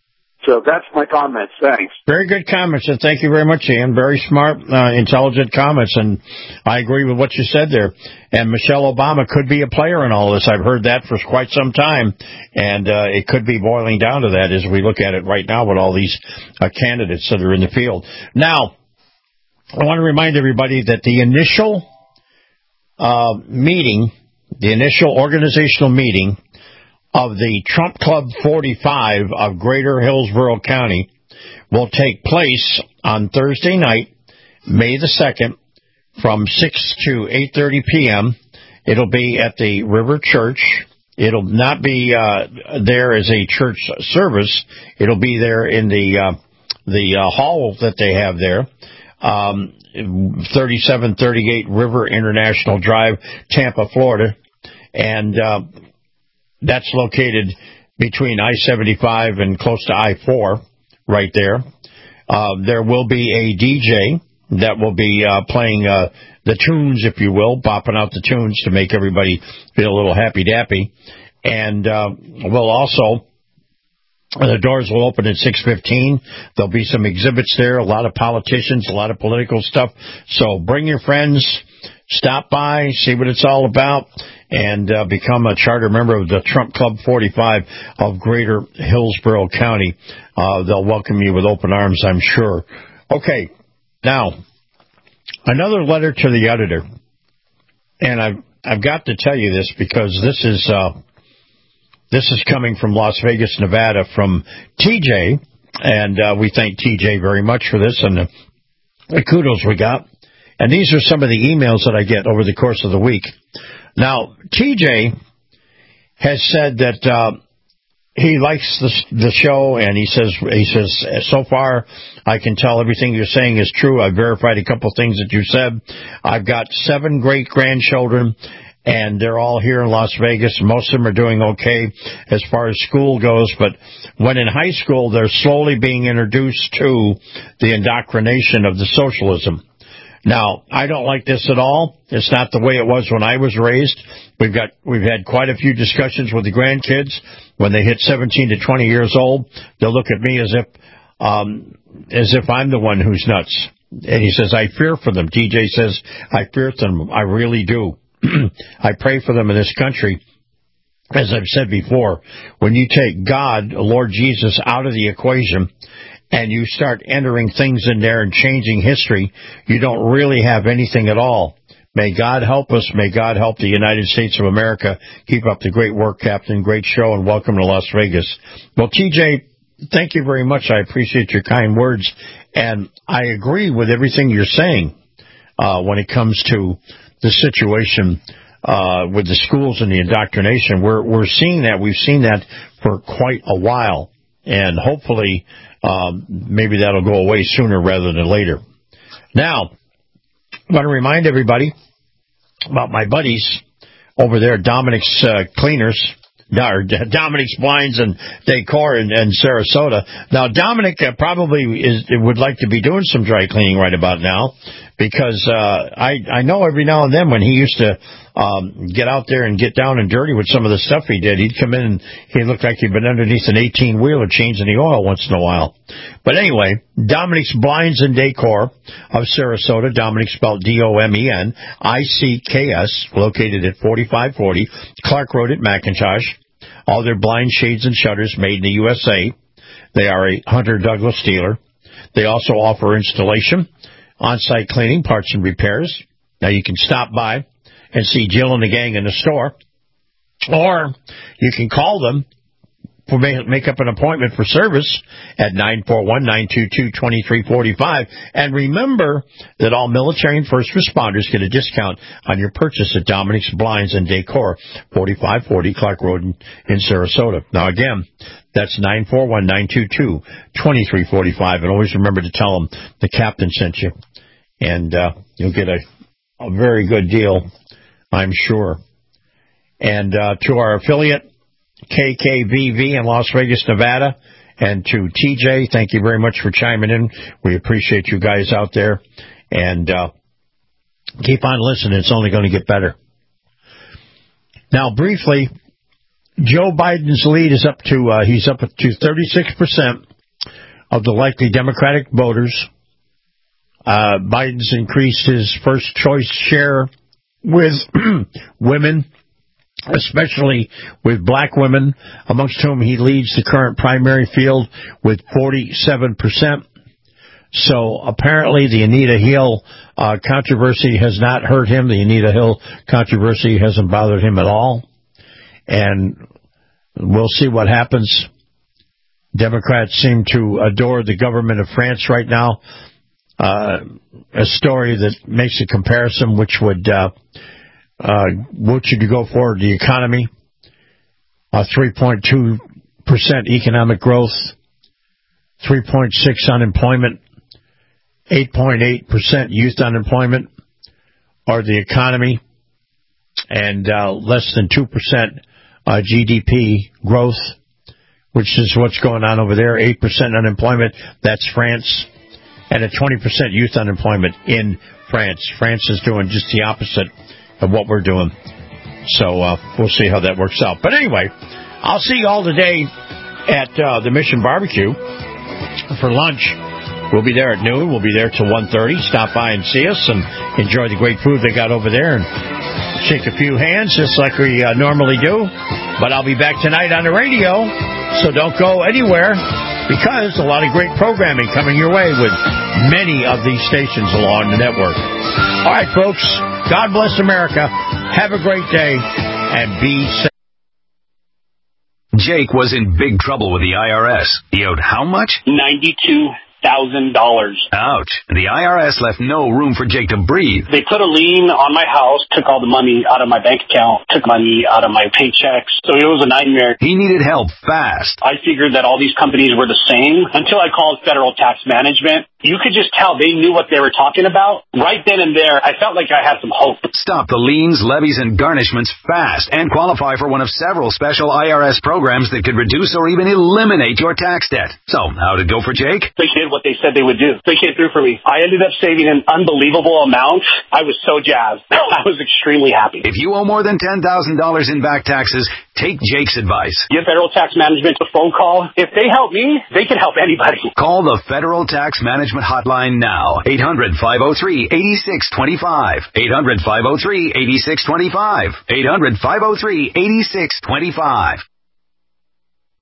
So that's my comments. Thanks. Very good comments, and thank you very much, Ian. Very smart, uh, intelligent comments, and I agree with what you said there. And Michelle Obama could be a player in all this. I've heard that for quite some time, and uh, it could be boiling down to that as we look at it right now with all these uh, candidates that are in the field. Now, I want to remind everybody that the initial uh, meeting, the initial organizational meeting of the Trump Club forty-five of Greater Hillsborough County will take place on Thursday night, May the second, from six to eight thirty p.m. It'll be at the River Church. It'll not be uh, there as a church service. It'll be there in the uh, the uh, hall that they have there, um, thirty-seven thirty-eight River International Drive, Tampa, Florida, and uh, that's located between I seventy-five and close to I four, right there. Uh, there will be a D J that will be uh, playing uh, the tunes, if you will, bopping out the tunes to make everybody feel a little happy-dappy. And uh, we'll also, the doors will open at six fifteen. There'll be some exhibits there, a lot of politicians, a lot of political stuff. So bring your friends, stop by, see what it's all about, and uh, become a charter member of the Trump Club forty-five of Greater Hillsborough County. Uh, they'll welcome you with open arms, I'm sure. Okay, now, another letter to the editor. And I've, I've got to tell you this because this is, uh, this is coming from Las Vegas, Nevada, from T J. And uh, we thank T J very much for this and the, the kudos we got. And these are some of the emails that I get over the course of the week. Now, T J has said that uh, he likes the, the show, and he says, he says, so far I can tell everything you're saying is true. I've verified a couple things that you said. I've got seven great-grandchildren, and they're all here in Las Vegas. Most of them are doing okay as far as school goes, but when in high school, they're slowly being introduced to the indoctrination of the socialism. Now, I don't like this at all. It's not the way it was when I was raised. We've got, we've had quite a few discussions with the grandkids. When they hit seventeen to twenty years old, they'll look at me as if, um, as if I'm the one who's nuts. And he says, I fear for them. T J says, I fear for them. I really do. I pray for them in this country. As I've said before, when you take God, Lord Jesus, out of the equation, and you start entering things in there and changing history, you don't really have anything at all. May God help us. May God help the United States of America. Keep up the great work, Captain. Great show, and welcome to Las Vegas. Well, T J, thank you very much. I appreciate your kind words, and I agree with everything you're saying uh, when it comes to the situation uh, with the schools and the indoctrination. We're we're seeing that. We've seen that for quite a while, and hopefully um, maybe that'll go away sooner rather than later. Now, I want to remind everybody about my buddies over there, Dominic's uh, Cleaners, or Dominic's Blinds and Decor in, in Sarasota. Now, Dominic uh, probably is would like to be doing some dry cleaning right about now, because uh, I I know every now and then when he used to um, get out there and get down and dirty with some of the stuff he did, he'd come in and he looked like he'd been underneath an eighteen-wheeler changing the oil once in a while. But anyway, Dominic's Blinds and Decor of Sarasota, Dominic spelled D O M E N I C K S, located at forty-five forty Clark Road at McIntosh. All their blind shades and shutters made in the U S A. They are a Hunter Douglas dealer. They also offer installation, on-site cleaning, parts and repairs. Now you can stop by and see Jill and the gang in the store, or you can call them for make up an appointment for service at nine four one, nine two two, two three four five. And remember that all military and first responders get a discount on your purchase at Dominic's Blinds and Decor, forty-five forty Clark Road in, in Sarasota. Now, again, that's nine four one, nine two two, two three four five. And always remember to tell them the captain sent you, and uh, you'll get a, a very good deal, I'm sure. And uh, to our affiliate, K K V V in Las Vegas, Nevada, and to T J, thank you very much for chiming in. We appreciate you guys out there, and uh, keep on listening. It's only going to get better. Now, briefly, Joe Biden's lead is up to, uh, he's up to thirty-six percent of the likely Democratic voters. Uh, Biden's increased his first choice share with women, especially with black women, amongst whom he leads the current primary field with forty-seven percent. So apparently the Anita Hill uh, controversy has not hurt him. The Anita Hill controversy hasn't bothered him at all. And we'll see what happens. Democrats seem to adore the government of France right now. Uh, a story that makes a comparison which would... Uh, Uh, what should you go for? The economy, uh, three point two percent economic growth, three point six unemployment, eight point eight percent youth unemployment, or the economy, and uh, less than two percent uh, G D P growth, which is what's going on over there, eight percent unemployment, that's France, and a twenty percent youth unemployment in France. France is doing just the opposite of what we're doing. So uh, we'll see how that works out. But anyway, I'll see you all today at uh, the Mission Barbecue for lunch. We'll be there at noon. We'll be there till one thirty. Stop by and see us and enjoy the great food they got over there and shake a few hands just like we uh, normally do. But I'll be back tonight on the radio, so don't go anywhere, because a lot of great programming coming your way with many of these stations along the network. All right, folks. God bless America. Have a great day, and be safe. Jake was in big trouble with the I R S. He owed how much? ninety-two thousand dollars. Ouch. The I R S left no room for Jake to breathe. They put a lien on my house, took all the money out of my bank account, took money out of my paychecks. So it was a nightmare. He needed help fast. I figured that all these companies were the same until I called Federal Tax Management. You could just tell they knew what they were talking about. Right then and there, I felt like I had some hope. Stop the liens, levies, and garnishments fast and qualify for one of several special I R S programs that could reduce or even eliminate your tax debt. So, how'd it go for Jake? They did what they said they would do. They came through for me. I ended up saving an unbelievable amount. I was so jazzed. I was extremely happy. If you owe more than ten thousand dollars in back taxes, take Jake's advice. Give Federal Tax Management a phone call. If they help me, they can help anybody. Call the Federal Tax Management Hotline now. eight hundred, five oh three, eight six two five. eight hundred, five oh three, eight six two five. eight hundred, five oh three, eight six two five.